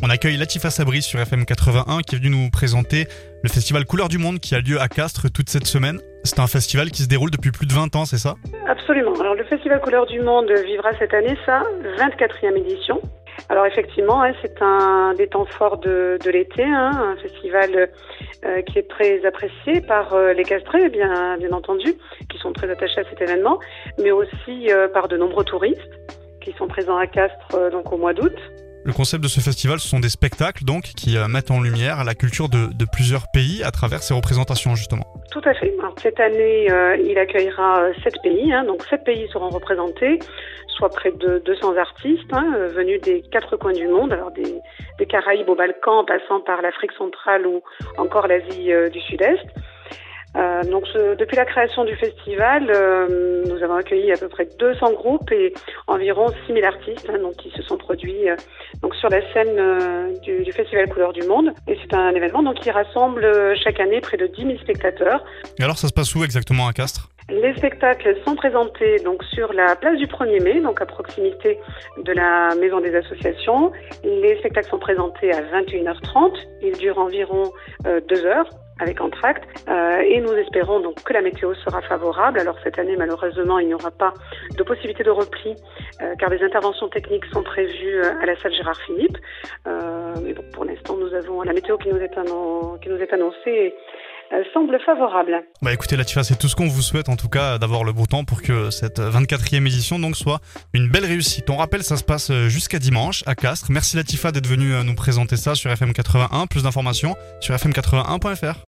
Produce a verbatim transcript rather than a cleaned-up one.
On accueille Latifa Sabri sur F M quatre-vingt-un qui est venue nous présenter le festival Couleurs du Monde qui a lieu à Castres toute cette semaine. C'est un festival qui se déroule depuis plus de vingt ans, c'est ça ? Absolument. Alors le festival Couleurs du Monde vivra cette année sa vingt-quatrième édition. Alors effectivement, hein, c'est un des temps forts de, de l'été, hein, un festival euh, qui est très apprécié par euh, les Castrés, bien, bien entendu, qui sont très attachés à cet événement, mais aussi euh, par de nombreux touristes qui sont présents à Castres euh, donc au mois d'août. Le concept de ce festival, ce sont des spectacles donc qui euh, mettent en lumière la culture de, de plusieurs pays à travers ces représentations justement. Tout à fait. Alors, cette année, euh, il accueillera euh, sept pays, hein, donc sept pays seront représentés, soit près de deux cents artistes hein, euh, venus des quatre coins du monde, alors des, des Caraïbes aux Balkans, en passant par l'Afrique centrale ou encore l'Asie euh, du Sud-Est. Euh, donc ce, depuis la création du festival, euh, nous avons accueilli à peu près deux cents groupes et environ six mille artistes hein, donc, qui se sont produits euh, donc, sur la scène euh, du, du festival Couleurs du Monde. Et c'est un événement donc, qui rassemble euh, chaque année près de dix mille spectateurs. Et alors ça se passe où exactement à Castres ? Les spectacles sont présentés donc sur la place du premier mai, donc à proximité de la Maison des Associations. Les spectacles sont présentés à vingt et une heures trente. Ils durent environ euh, deux heures. Avec entracte, euh, et nous espérons donc que la météo sera favorable. Alors cette année, malheureusement, il n'y aura pas de possibilité de repli, euh, car des interventions techniques sont prévues à la salle Gérard Philippe. Euh, mais bon, pour l'instant, nous avons la météo qui nous est, annon- qui nous est annoncée euh, semble favorable. Bah écoutez Latifa, c'est tout ce qu'on vous souhaite en tout cas, d'avoir le beau temps pour que cette vingt-quatrième édition donc soit une belle réussite. On rappelle, ça se passe jusqu'à dimanche à Castres. Merci Latifa d'être venue nous présenter ça sur F M quatre-vingt-un. Plus d'informations sur f m quatre-vingt-un point f r.